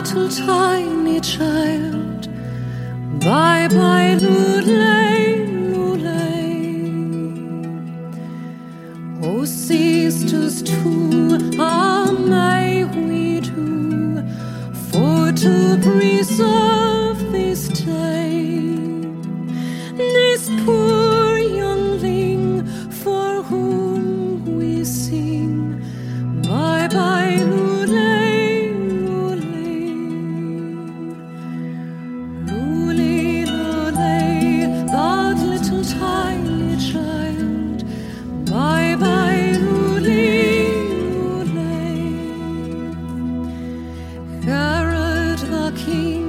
little tiny child. Bye bye, Lulay, Lulay. Oh, sisters too, may we do for to preserve this day, this poor youngling for whom we sing. Bye bye, Lulay, Lulay. Lulay, Lulay, that little tiny child. Bye bye, Lulay, Lulay. Herod the king